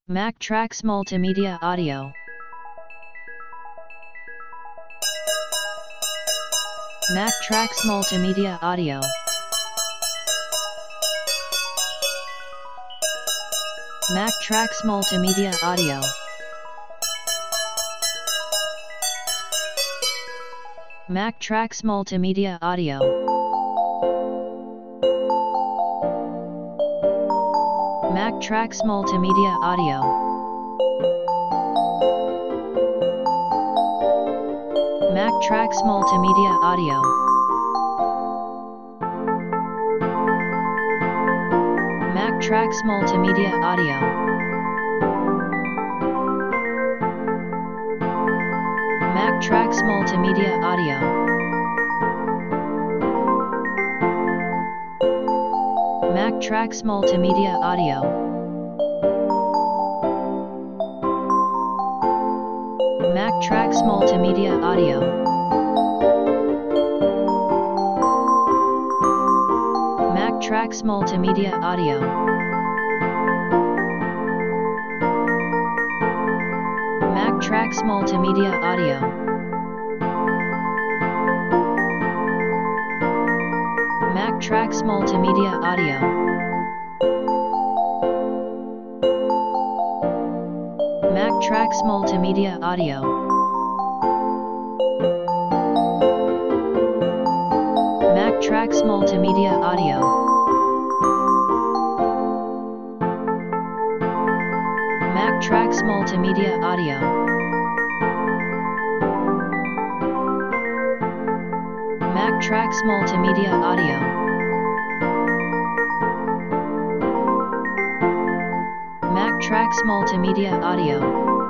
Mactrax Multimedia Audio. Mactrax Multimedia Audio. Mactrax Multimedia Audio. Mactrax Multimedia Audio. Mactrax Multimedia Audio. Mactrax Multimedia Audio. Mactrax Multimedia Audio. Mactrax Multimedia Audio. Mactrax Multimedia Audio. Mactrax Multimedia Audio. Mactrax Multimedia Audio. Mactrax Multimedia Audio. Mactrax Multimedia Audio. Mactrax Multimedia Audio. Mactrax Multimedia Audio. Mactrax Multimedia Audio. Mactrax Multimedia Audio. Mactrax Multimedia Audio.